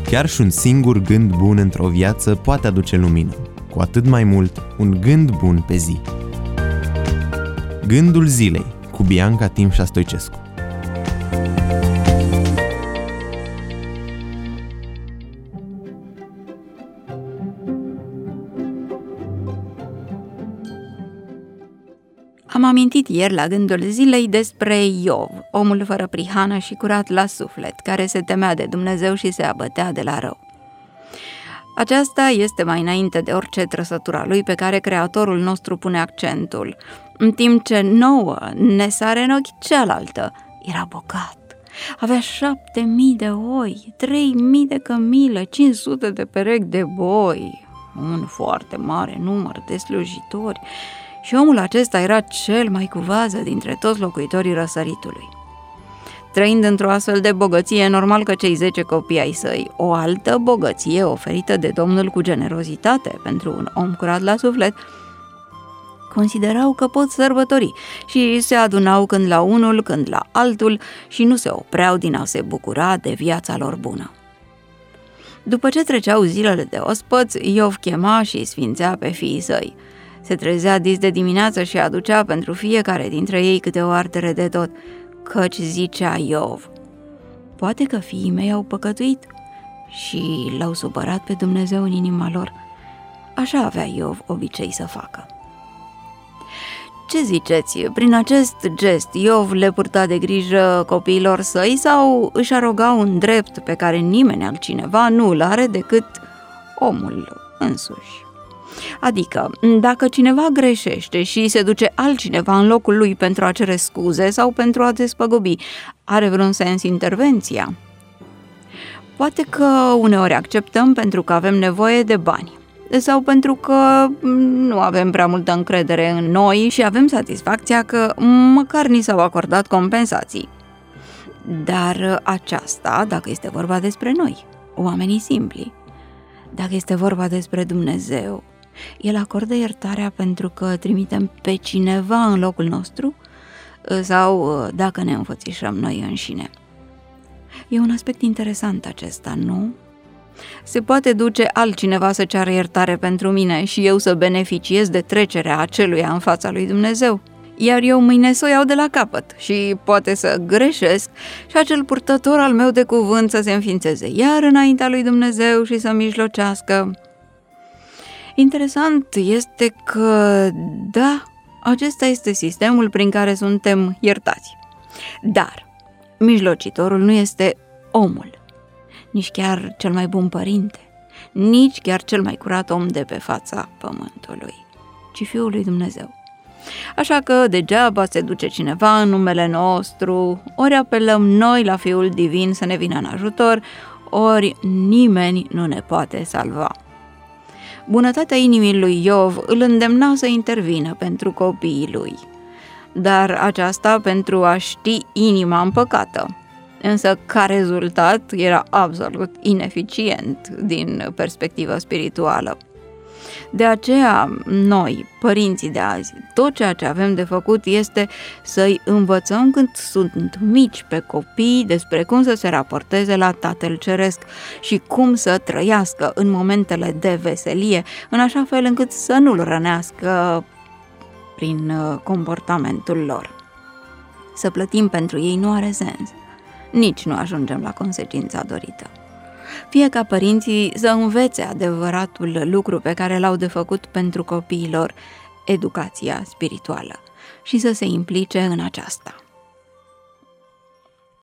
Chiar și un singur gând bun într-o viață poate aduce lumină, cu atât mai mult un gând bun pe zi. Gândul zilei cu Bianca Timșa Stoicescu. Am amintit ieri la gândul zilei despre Iov, omul fără prihană și curat la suflet, care se temea de Dumnezeu și se abătea de la rău. Aceasta este mai înainte de orice trăsătura lui pe care Creatorul nostru pune accentul, în timp ce nouă ne sare în ochi cealaltă. Era bogat, avea 7.000 de oi, 3.000 de cămile, 500 de perechi de boi, un foarte mare număr de slujitori, și omul acesta era cel mai cu vază dintre toți locuitorii răsăritului. Trăind într-o astfel de bogăție, e normal că cei 10 copii ai săi, o altă bogăție oferită de Domnul cu generozitate pentru un om curat la suflet, considerau că pot sărbători și se adunau când la unul, când la altul și nu se opreau din a se bucura de viața lor bună. După ce treceau zilele de ospăți, Iov chema și sfințea pe fiii săi. Se trezea dis de dimineață și aducea pentru fiecare dintre ei câte o ardere de tot, căci zicea Iov: poate că fiii mei au păcătuit și l-au supărat pe Dumnezeu în inima lor. Așa avea Iov obicei să facă. Ce ziceți? Prin acest gest Iov le purta de grijă copiilor săi sau își aroga un drept pe care nimeni altcineva nu îl are decât omul însuși? Adică, dacă cineva greșește și se duce altcineva în locul lui pentru a cere scuze sau pentru a despăgubi, are vreun sens intervenția? Poate că uneori acceptăm pentru că avem nevoie de bani sau pentru că nu avem prea multă încredere în noi și avem satisfacția că măcar ni s-au acordat compensații. Dar aceasta, dacă este vorba despre noi, oamenii simpli, dacă este vorba despre Dumnezeu, El acordă iertarea pentru că trimitem pe cineva în locul nostru sau dacă ne înfățișăm noi înșine. E un aspect interesant acesta, nu? Se poate duce altcineva să ceară iertare pentru mine și eu să beneficiez de trecerea aceluia în fața lui Dumnezeu, iar eu mâine să o iau de la capăt și poate să greșesc și acel purtător al meu de cuvânt să se înființeze iar înaintea lui Dumnezeu și să mijlocească. Interesant este că, da, acesta este sistemul prin care suntem iertați. Dar mijlocitorul nu este omul, nici chiar cel mai bun părinte, nici chiar cel mai curat om de pe fața pământului, ci Fiul lui Dumnezeu. Așa că degeaba se duce cineva în numele nostru, ori apelăm noi la Fiul Divin să ne vină în ajutor, ori nimeni nu ne poate salva. Bunătatea inimii lui Iov îl îndemna să intervină pentru copiii lui, dar aceasta pentru a ști inima împăcată. Însă, ca rezultat, era absolut ineficient din perspectivă spirituală. De aceea, noi, părinții de azi, tot ceea ce avem de făcut este să-i învățăm când sunt mici pe copii despre cum să se raporteze la Tatăl Ceresc și cum să trăiască în momentele de veselie, în așa fel încât să nu-l rănească prin comportamentul lor. Să plătim pentru ei nu are sens, nici nu ajungem la consecința dorită. Fie ca părinții să învețe adevăratul lucru pe care l-au de făcut pentru copiilor, educația spirituală, și să se implice în aceasta.